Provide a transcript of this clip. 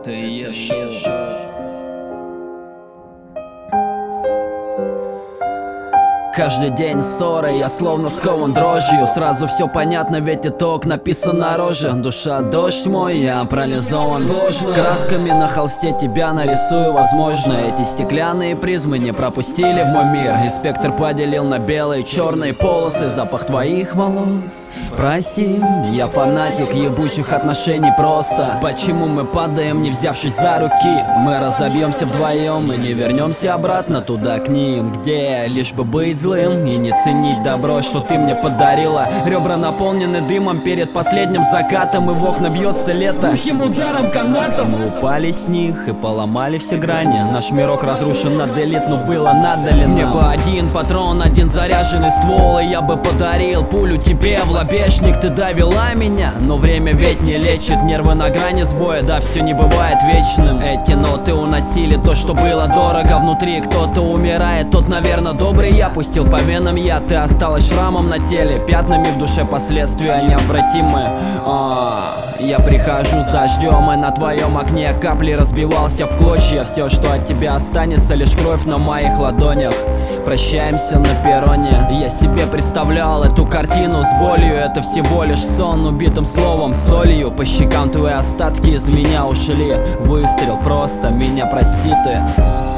Это и есть шоу. Каждый день ссоры, я словно скован дрожью. Сразу все понятно, ведь итог написан на роже. Душа дождь мой, я парализован. Красками на холсте тебя нарисую, возможно. Эти стеклянные призмы не пропустили в мой мир. И спектр поделил на белые, черные полосы. Запах твоих волос. Прости, я фанатик ебучих отношений просто. Почему мы падаем, не взявшись за руки? Мы разобьемся вдвоем и не вернемся обратно туда к ним, где лишь бы быть злым и не ценить добро, что ты мне подарила. Ребра наполнены дымом перед последним закатом, и в окна бьется лето глухим ударом каната. Мы упали с них и поломали все грани. Наш мирок разрушен на делит, но было надо ли нам? Мне бы один патрон, один заряженный ствол, и я бы подарил пулю тебе в лобешник. Ты довела меня, но время ведь не лечит. Нервы на грани сбоя, да все не бывает вечным. Эти ноты уносили то, что было дорого. Внутри кто-то умирает, тот, наверное, добрый. Я пустил по венам я, ты осталась шрамом на теле, пятнами в душе, последствия необратимы. Я прихожу с дождем, и на твоем окне капли разбивался в клочья. Все, что от тебя останется, лишь кровь на моих ладонях. Прощаемся на перроне. Я себе представлял эту картину с болью. Это всего лишь сон, убитым словом, солью. По щекам твои остатки из меня ушли. Выстрел, просто меня прости ты.